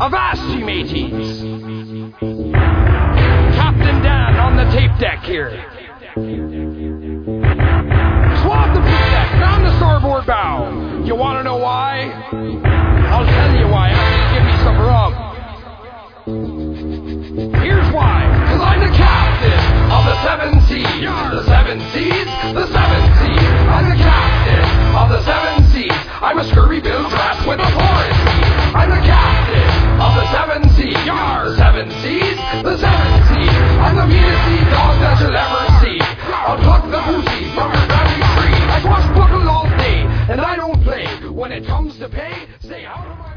Avast, ye mateys! Captain Dan on the tape deck here. Swab the poop deck, down the starboard bow. You want to know why? I'll tell you why after you give me some rum. Here's why. 'Cause I'm the captain of the 7 seas. The 7 seas, the 7 seas. I'm the captain of the 7 seas. I'm a scurvy-billed brat with authority. I'm the captain of the 7 seas. The 7 seas, the 7 seas. I'm the meanest sea dog that you'll ever see. I'll pluck the booty from your family tree. I swashbuckle all day, and I don't play. When it comes to pay, stay out of my